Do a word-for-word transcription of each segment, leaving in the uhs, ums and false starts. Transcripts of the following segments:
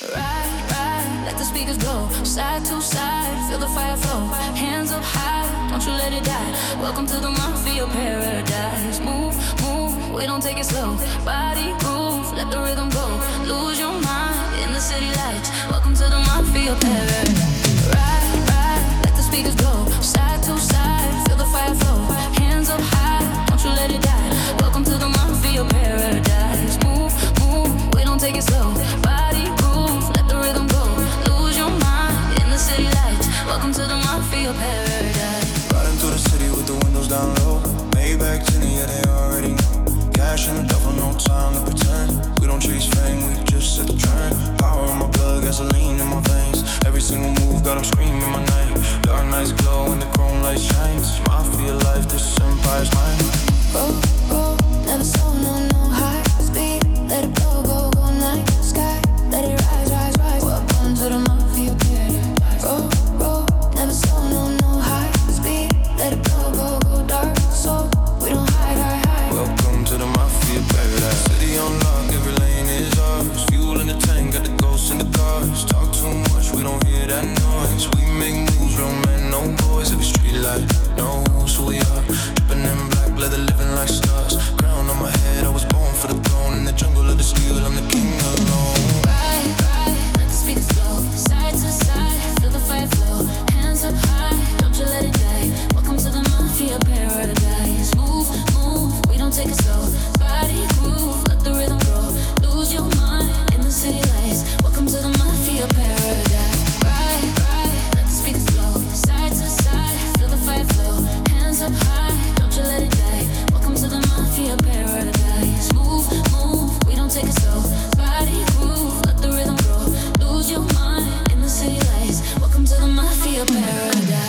Ride, ride, let the speakers go. Side to side, feel the fire flow. Hands up high, don't you let it die. Welcome to the mafia paradise. Move, move, we don't take it slow. Body groove, let the rhythm go. Lose your mind in the city lights. Welcome to the mafia paradise. Ride, ride, let the speakers go. Side to side, feel the fire flow. Hands up high, don't you let it die. Welcome to the mafia paradise. Move, move, we don't take it slow. Body groove, let the rhythm go. Lose your mind in the city lights. Welcome to the mafia paradise. Riding through the city with the windows down low. Maybach tinted, yeah, they already know. Cash in the duffel, no time to pretend. We don't chase fame, we just set the trend. Power in my blood, gasoline in my veins. Every single move got them screaming my name. Dark nights glow and the chrome light shines. Mafia life, this empire's mine. Go, go, never slow, no, no high speed. Let it go, go, go, night sky. Let it rise, rise, rise. Welcome to the mafia paradise. Go, go, never slow, no, no high speed. Let it go, go, go, dark soul. We don't hide, hide, hide. Welcome to the mafia paradise. City on lock, every lane is ours. Fuel in the tank, got the ghosts in the cars. Talk too much, we don't hear that noise. We make moves, real men, no boys. Every street light knows who we are. Dripping in black leather, living like stars. Crown on my head, I was born for the throne. In the jungle of the steel, I'm the king alone. Ride, ride, let the speakers go. Side to side, feel the fire flow. Hands up high, don't you let it die. Welcome to the mafia paradise. Move, move, we don't take it slow. Body groove, let the rhythm grow. Lose your mind in the city lights. Welcome to the mafia paradise. Ride, ride, let the speakers go. Side to side, feel the fire flow. Hands up high, don't you let it die. Welcome to the mafia paradise. Move, move, we don't take it slow. Body groove, let the rhythm grow. Lose your mind in the city lights. Welcome to the mafia paradise.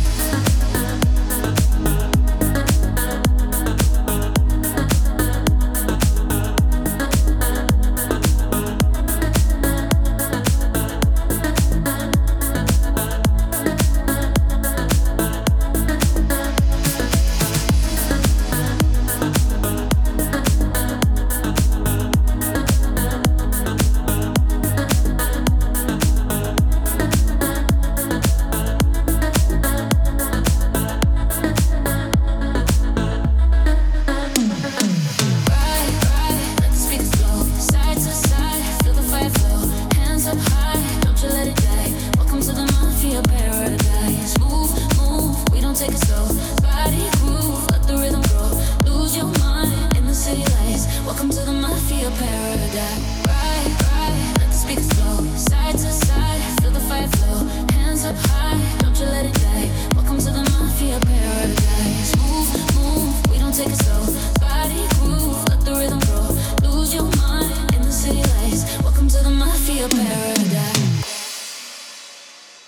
Welcome to the mafia paradise. Ride, ride, let the speakers go. Side to side, feel the fire flow. Hands up high, don't you let it die. Welcome to the mafia paradise. Move, move, we don't take it slow. Body groove, let the rhythm grow. Lose your mind in the city lights. Welcome to the mafia paradise.